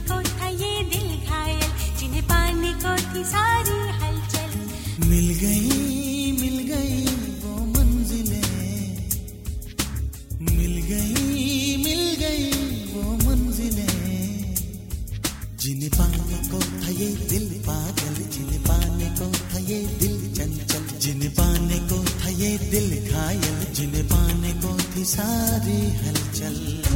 को था ये दिल घायल, जिन्हें पाने को थी सारी हलचल। मिल गई वो मंजिलें, मिल गई वो मंजिलें, जिन्हें पाने को था ये दिल पागल, जिन्हें पाने को था ये दिल चंचल, जिन्हें पाने को था ये दिल घायल, जिन्हें पाने को थी सारी हलचल।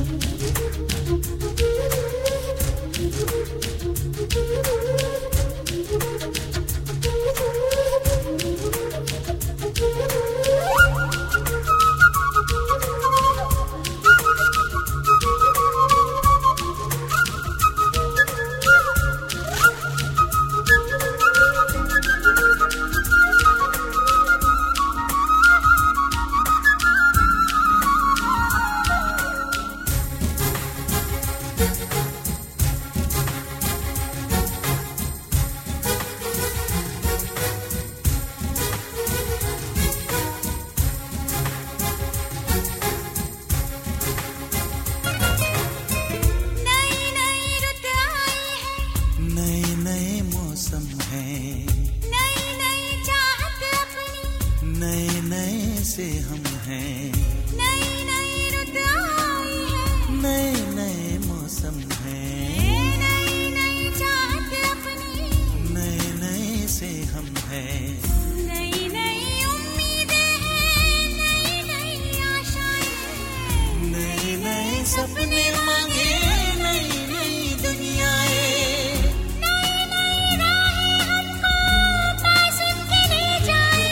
नए से हम हैं, नई रुत आई है, नए मौसम हैं, नई चाहत अपनी, नए से हम हैं, नई उम्मीदें हैं, नई आशाएं हैं, नए सपने मांगे, नई दुनियाएं, नई राहें हमको पास उनके ले जाए।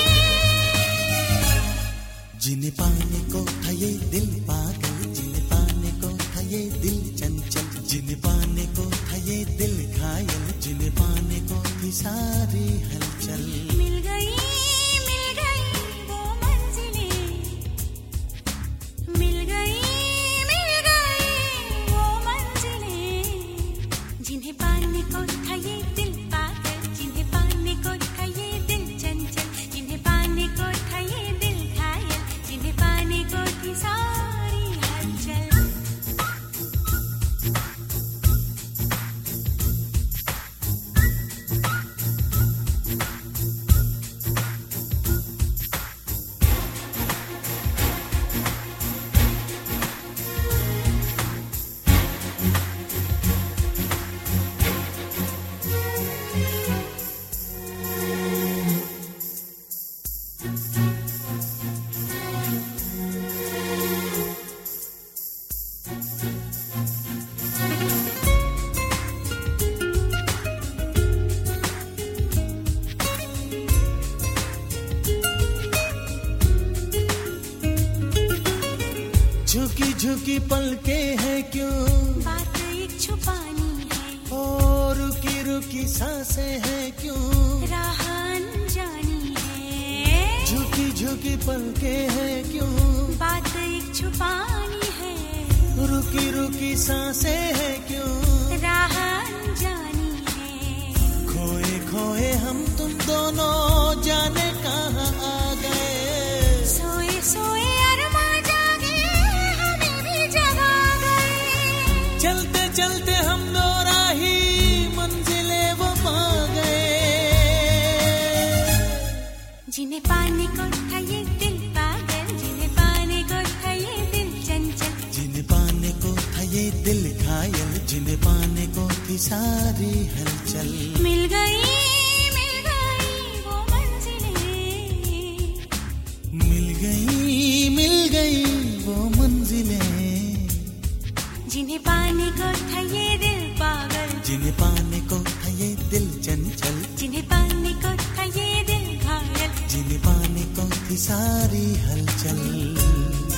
जिन्हें पाने को था ये दिल पागल, जिन्हें पाने को था ये दिल चंचल, जिन्हें पाने को था ये दिल घायल, जिन्हें पाने को थी सारी हलचल। मिल गई वो मंजिलें, मिल गई वो मंजिलें, जिन्हें पाने को था ये दिल पागल, जिन्हें पाने को था ये दिल चंचल, जिन्हें पाने को था ये दिल घायल, जिन्हें पाने को थी सारी हलचल। झुकी झुकी पलके हैं क्यों, बात एक छुपानी है, और रुकी रुकी सांसें हैं क्यों, राह अनजानी है, झुकी झुकी पलके हैं क्यों, बात एक छुपानी है, रुकी रुकी सांसें हैं क्यों, राह अनजानी है, खोए खोए हम तुम दोनों जाने कहाँ आ गए, सोए सोए अरमा जागे हमें भी जगा गए, चलते चलते हम दो राही मंजिलें वो पा गए। जिन्हें पाने को था ये दिल पागल, जिन्हें पाने को था ये दिल चंचल, जिन्हें पाने को था ये दिल घायल, जिन्हें पाने को थी सारी हलचल। मिल गई वो मंजिलें, मिल गई वो मंजिलें, जिन्हें पाने को था ये दिल पागल, जिन्हें पाने को था ये दिल चंचल, जिन्हें पाने को था ये दिल घायल, जिन्हें पाने को थी सारी हलचल।